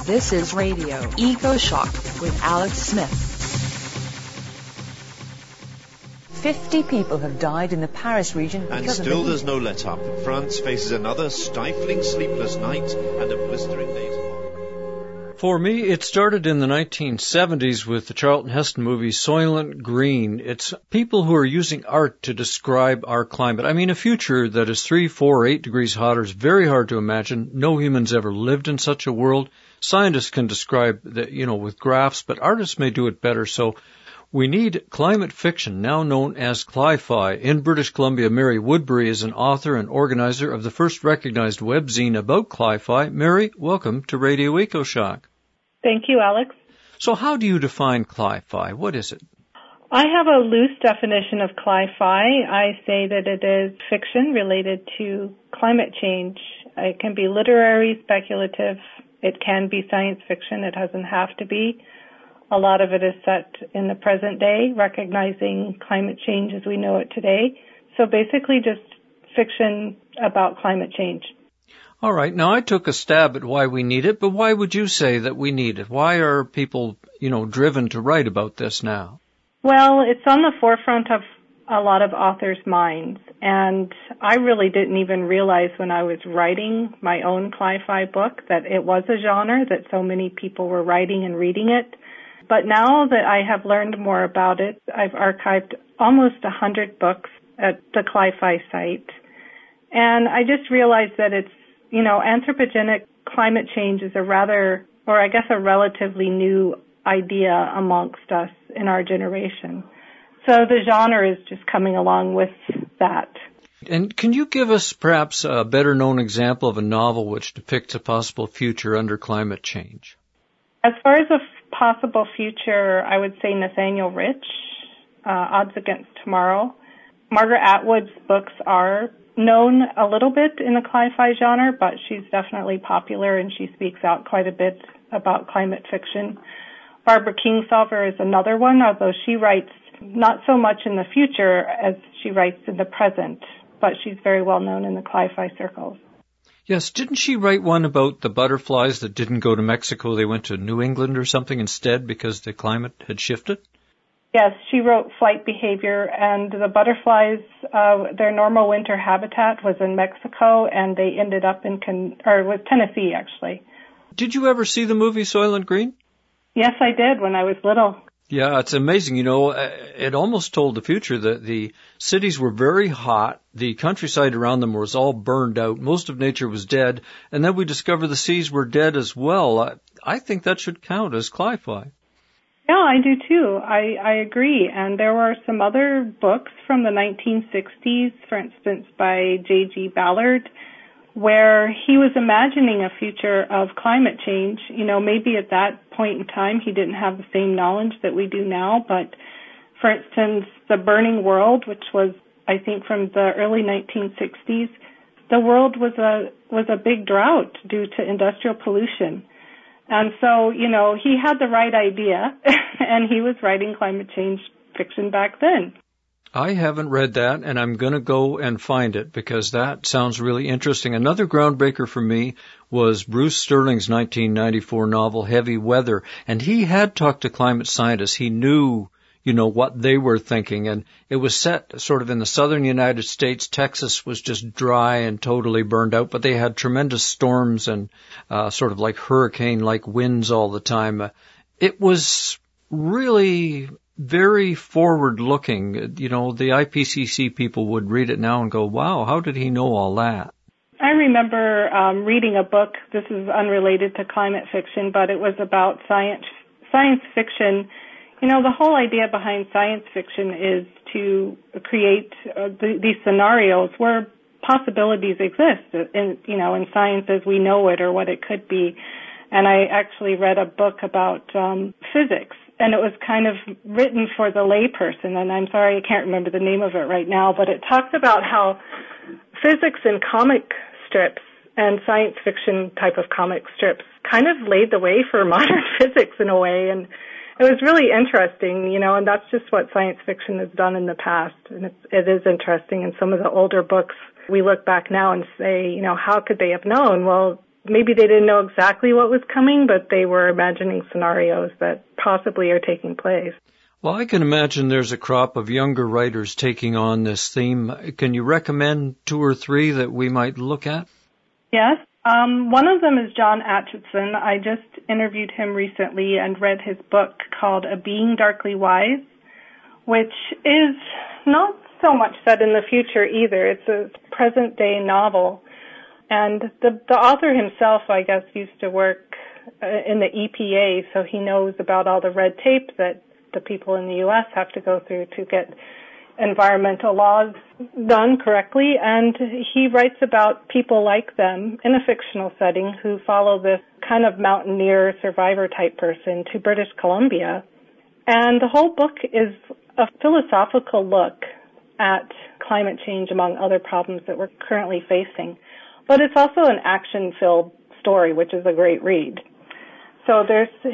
This is Radio Eco Shock with Alex Smith. 50 people have died in the Paris region because and still there's no let-up. France faces another stifling sleepless night and a blistering day tomorrow. For me, it started in the 1970s with the Charlton Heston movie Soylent Green. It's people who are using art to describe our climate. I mean, a future that is 3, 4, 8 degrees hotter is very hard to imagine. No human's ever lived in such a world. Scientists can describe that, with graphs, but artists may do it better. So we need climate fiction, now known as Cli-Fi. In British Columbia, Mary Woodbury is an author and organizer of the first recognized webzine about Cli-Fi. Mary, welcome to Radio Eco Shock. Thank you, Alex. So how do you define Cli-Fi? What is it? I have a loose definition of Cli-Fi. I say that it is fiction related to climate change. It can be literary, speculative. It can be science fiction. It doesn't have to be. A lot of it is set in the present day, recognizing climate change as we know it today. So basically just fiction about climate change. All right. Now, I took a stab at why we need it, but why would you say that we need it? Why are people, driven to write about this now? Well, it's on the forefront of a lot of authors' minds, and I really didn't even realize when I was writing my own Cli-Fi book that it was a genre, that so many people were writing and reading it. But now that I have learned more about it, I've archived almost 100 books at the Cli-Fi site, and I just realized that it's anthropogenic climate change is a relatively new idea amongst us in our generation. So the genre is just coming along with that. And can you give us perhaps a better known example of a novel which depicts a possible future under climate change? As far as a possible future, I would say Nathaniel Rich, Odds Against Tomorrow. Margaret Atwood's books are known a little bit in the Cli-Fi genre, but she's definitely popular and she speaks out quite a bit about climate fiction. Barbara Kingsolver is another one, although she writes not so much in the future as she writes in the present, but she's very well known in the Cli-Fi circles. Yes, didn't she write one about the butterflies that didn't go to Mexico, they went to New England or something instead because the climate had shifted? Yes, she wrote Flight Behavior, and the butterflies, their normal winter habitat was in Mexico, and they ended up it was Tennessee, actually. Did you ever see the movie Soylent Green? Yes, I did when I was little. Yeah, it's amazing. It almost told the future that the cities were very hot, the countryside around them was all burned out, most of nature was dead, and then we discovered the seas were dead as well. I think that should count as Cli-Fi. Yeah, I do too. I agree. And there were some other books from the 1960s, for instance, by J.G. Ballard, where he was imagining a future of climate change. Maybe at that point in time he didn't have the same knowledge that we do now, but for instance, The Burning World, which was, I think, from the early 1960s, the world was a big drought due to industrial pollution. And so, he had the right idea, and he was writing climate change fiction back then. I haven't read that, and I'm going to go and find it because that sounds really interesting. Another groundbreaker for me was Bruce Sterling's 1994 novel, Heavy Weather, and he had talked to climate scientists. He knew, what they were thinking, and it was set sort of in the southern United States. Texas was just dry and totally burned out, but they had tremendous storms and sort of like hurricane-like winds all the time. It was really very forward-looking. The IPCC people would read it now and go, wow, how did he know all that? I remember reading a book, this is unrelated to climate fiction, but it was about science fiction. The whole idea behind science fiction is to create these scenarios where possibilities exist in science as we know it or what it could be. And I actually read a book about physics, and it was kind of written for the layperson, and I'm sorry I can't remember the name of it right now, but it talks about how physics in comic strips and science fiction type of comic strips kind of laid the way for modern physics in a way, and it was really interesting, and that's just what science fiction has done in the past, and it is interesting. In some of the older books, we look back now and say, how could they have known? Well, maybe they didn't know exactly what was coming, but they were imagining scenarios that possibly are taking place. Well, I can imagine there's a crop of younger writers taking on this theme. Can you recommend 2 or 3 that we might look at? Yes. One of them is John Acheson. I just interviewed him recently and read his book called A Being Darkly Wise, which is not so much set in the future either. It's a present-day novel. And the author himself, I guess, used to work in the EPA, so he knows about all the red tape that the people in the U.S. have to go through to get environmental laws done correctly. And he writes about people like them in a fictional setting who follow this kind of mountaineer survivor type person to British Columbia. And the whole book is a philosophical look at climate change, among other problems that we're currently facing. But it's also an action-filled story, which is a great read. So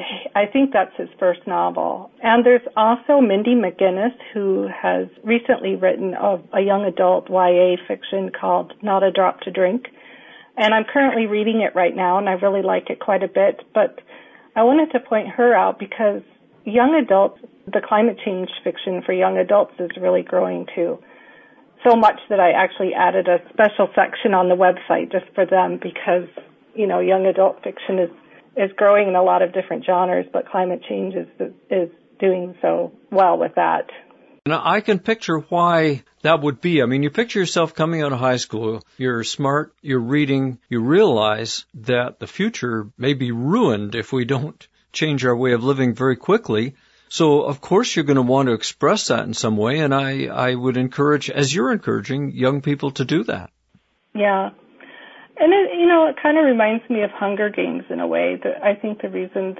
I think that's his first novel. And there's also Mindy McGinnis, who has recently written a young adult YA fiction called Not a Drop to Drink. And I'm currently reading it right now, and I really like it quite a bit. But I wanted to point her out because young adults, the climate change fiction for young adults is really growing too. So much that I actually added a special section on the website just for them because, young adult fiction is growing in a lot of different genres, but climate change is doing so well with that. Now, I can picture why that would be. I mean, you picture yourself coming out of high school, you're smart, you're reading, you realize that the future may be ruined if we don't change our way of living very quickly. So, of course, you're going to want to express that in some way, and I would encourage, as you're encouraging, young people to do that. Yeah. And, it kind of reminds me of Hunger Games in a way. That I think the reason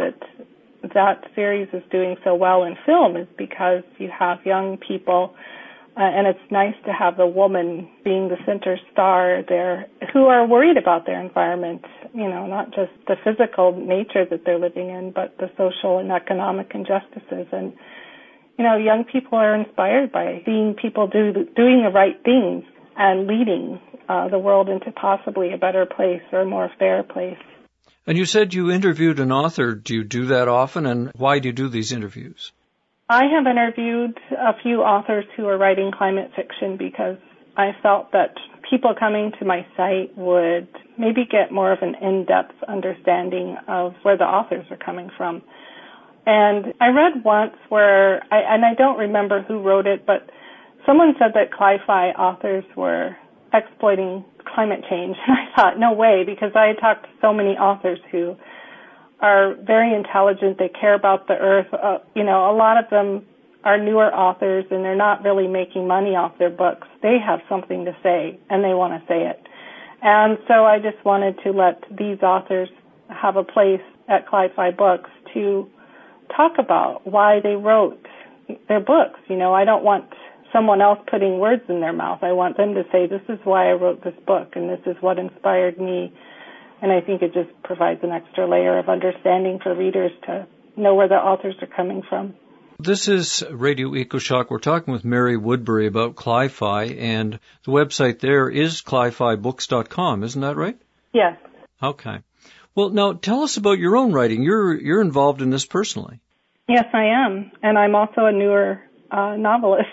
that series is doing so well in film is because you have young people, and it's nice to have the woman being the center star there who are worried about their environment, not just the physical nature that they're living in, but the social and economic injustices. And, young people are inspired by seeing people doing the right things and leading the world into possibly a better place or a more fair place. And you said you interviewed an author. Do you do that often, and why do you do these interviews? I have interviewed a few authors who are writing climate fiction because I felt that people coming to my site would maybe get more of an in-depth understanding of where the authors are coming from. And I read once where, I don't remember who wrote it, but someone said that cli-fi authors were exploiting climate change. And I thought, no way, because I talked to so many authors who are very intelligent. They care about the earth. A lot of them are newer authors, and they're not really making money off their books. They have something to say, and they want to say it. And so I just wanted to let these authors have a place at Cli-Fi Books to talk about why they wrote their books. I don't want someone else putting words in their mouth. I want them to say, this is why I wrote this book, and this is what inspired me. And I think it just provides an extra layer of understanding for readers to know where the authors are coming from. This is Radio EcoShock. We're talking with Mary Woodbury about Cli-Fi, and the website there is clifibooks.com, isn't that right? Yes. Okay. Well, now tell us about your own writing. You're involved in this personally. Yes, I am, and I'm also a newer novelist.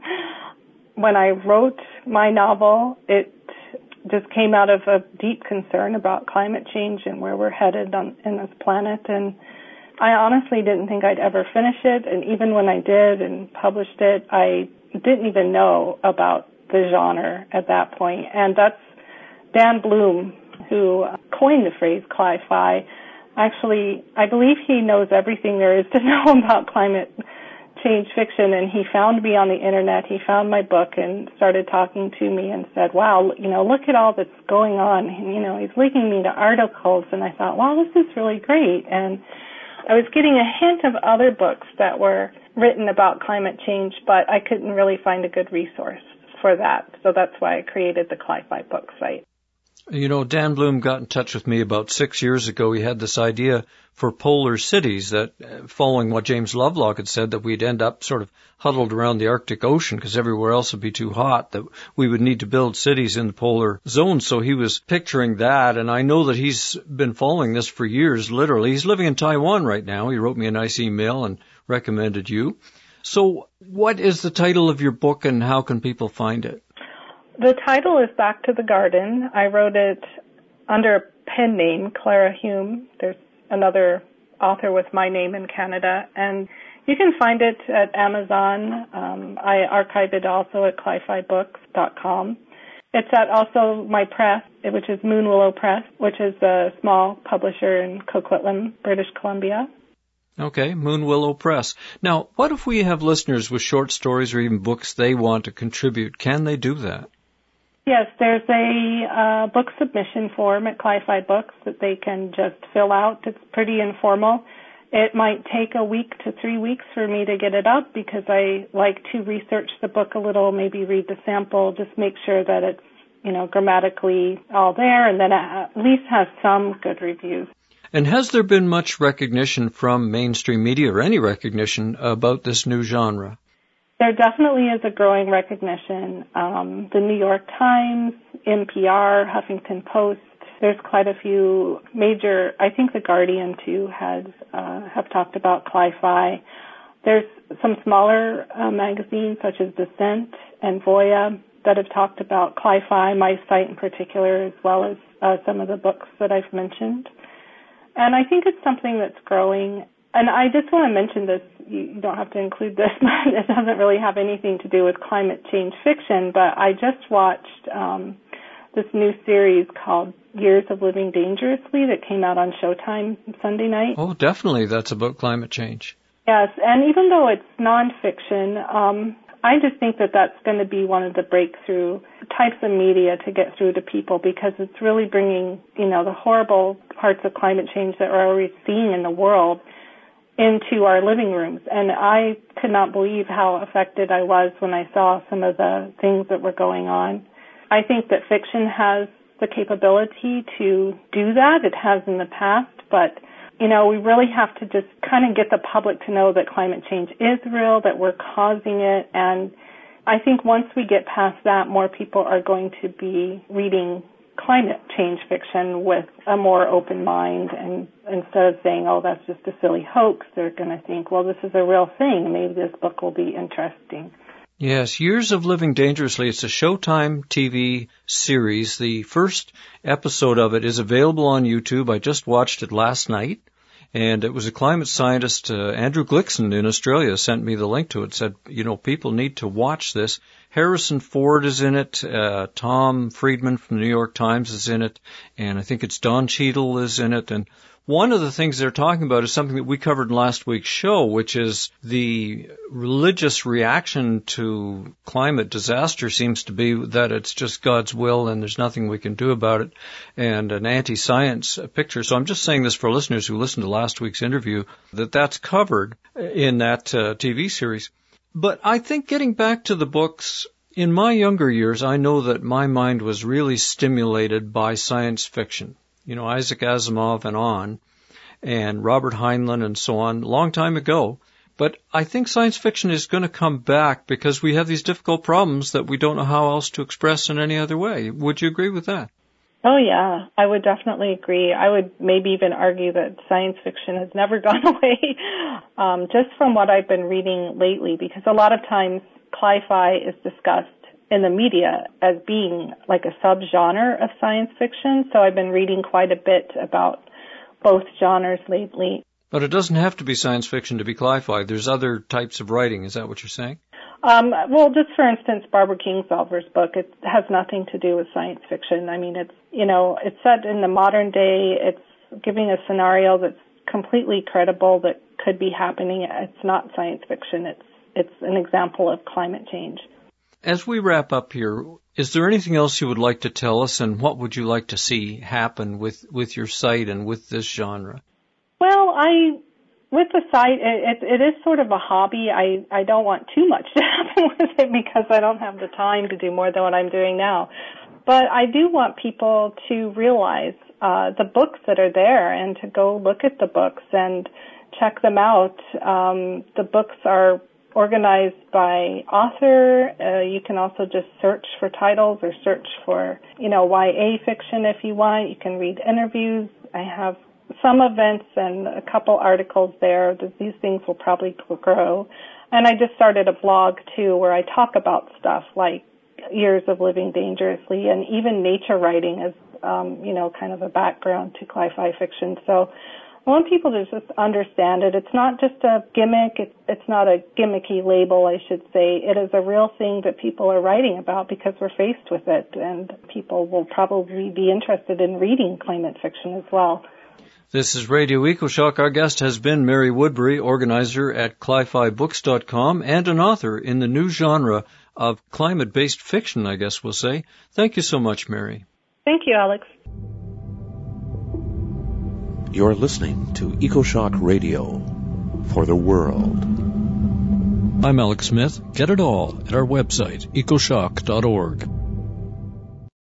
When I wrote my novel, it just came out of a deep concern about climate change and where we're headed in this planet. And I honestly didn't think I'd ever finish it. And even when I did and published it, I didn't even know about the genre at that point. And that's Dan Bloom, who coined the phrase cli-fi. Actually, I believe he knows everything there is to know about climate change fiction, and he found me on the internet. He found my book and started talking to me and said, wow, look at all that's going on. And, he's linking me to articles, and I thought, wow, this is really great. And I was getting a hint of other books that were written about climate change, but I couldn't really find a good resource for that. So that's why I created the Cli-Fi Book site. You know, Dan Bloom got in touch with me about 6 years ago. He had this idea for polar cities that, following what James Lovelock had said, that we'd end up sort of huddled around the Arctic Ocean because everywhere else would be too hot, that we would need to build cities in the polar zone. So he was picturing that, and I know that he's been following this for years, literally. He's living in Taiwan right now. He wrote me a nice email and recommended you. So what is the title of your book, and how can people find it? The title is Back to the Garden. I wrote it under a pen name, Clara Hume. There's another author with my name in Canada, and you can find it at Amazon. I archive it also at clifibooks.com. It's at also my press, which is Moon Willow Press, which is a small publisher in Coquitlam, British Columbia. Okay, Moon Willow Press. Now, what if we have listeners with short stories or even books they want to contribute? Can they do that? Yes, there's a book submission form at Cli-Fi Books that they can just fill out. It's pretty informal. It might take a week to 3 weeks for me to get it up because I like to research the book a little, maybe read the sample, just make sure that it's, grammatically all there, and then it at least has some good reviews. And has there been much recognition from mainstream media or any recognition about this new genre? There definitely is a growing recognition. The New York Times, NPR, Huffington Post, there's quite a few major, I think The Guardian too have talked about Cli-Fi. There's some smaller magazines such as Descent and Voya that have talked about Cli-Fi, my site in particular, as well as some of the books that I've mentioned. And I think it's something that's growing. And I just want to mention this, you don't have to include this, but it doesn't really have anything to do with climate change fiction, but I just watched this new series called Years of Living Dangerously that came out on Showtime Sunday night. Oh, definitely, that's about climate change. Yes, and even though it's nonfiction, I just think that that's going to be one of the breakthrough types of media to get through to people because it's really bringing, the horrible parts of climate change that we're already seeing in the world into our living rooms. And I could not believe how affected I was when I saw some of the things that were going on. I think that fiction has the capability to do that. It has in the past, but we really have to just kind of get the public to know that climate change is real, that we're causing it. And I think once we get past that, more people are going to be reading climate change fiction with a more open mind. And instead of saying, oh, that's just a silly hoax, they're going to think, well, this is a real thing. Maybe this book will be interesting. Yes, Years of Living Dangerously. It's a Showtime TV series. The first episode of it is available on YouTube. I just watched it last night. And it was a climate scientist, Andrew Glickson in Australia, sent me the link to it, said, people need to watch this. Harrison Ford is in it, Tom Friedman from the New York Times is in it, and I think it's Don Cheadle is in it. And one of the things they're talking about is something that we covered in last week's show, which is the religious reaction to climate disaster seems to be that it's just God's will and there's nothing we can do about it, and an anti-science picture. So I'm just saying this for listeners who listened to last week's interview, that's covered in that TV series. But I think getting back to the books, in my younger years, I know that my mind was really stimulated by science fiction. Isaac Asimov and Robert Heinlein and so on, a long time ago. But I think science fiction is going to come back because we have these difficult problems that we don't know how else to express in any other way. Would you agree with that? Oh, yeah, I would definitely agree. I would maybe even argue that science fiction has never gone away, just from what I've been reading lately, because a lot of times Cli-Fi is discussed in the media as being like a subgenre of science fiction, so I've been reading quite a bit about both genres lately. But it doesn't have to be science fiction to be Cli-Fi. There's other types of writing. Is that what you're saying? Well, just for instance, Barbara Kingsolver's book, it has nothing to do with science fiction. I mean, it's set in the modern day. It's giving a scenario that's completely credible that could be happening. It's not science fiction. It's an example of climate change. As we wrap up here, is there anything else you would like to tell us, and what would you like to see happen with your site and with this genre? Well, with the site, it is sort of a hobby. I don't want too much to happen with it because I don't have the time to do more than what I'm doing now. But I do want people to realize the books that are there and to go look at the books and check them out. The books are organized by author. You can also just search for titles or search for, YA fiction if you want. You can read interviews. I have some events and a couple articles there. These things will probably grow. And I just started a blog, too, where I talk about stuff like Years of Living Dangerously and even nature writing as, kind of a background to cli-fi fiction. So I want people to just understand it. It's not just a gimmick. It's not a gimmicky label, I should say. It is a real thing that people are writing about because we're faced with it, and people will probably be interested in reading climate fiction as well. This is Radio EcoShock. Our guest has been Mary Woodbury, organizer at CliFiBooks.com and an author in the new genre of climate-based fiction, I guess we'll say. Thank you so much, Mary. Thank you, Alex. You're listening to EcoShock Radio for the world. I'm Alex Smith. Get it all at our website, ecoshock.org.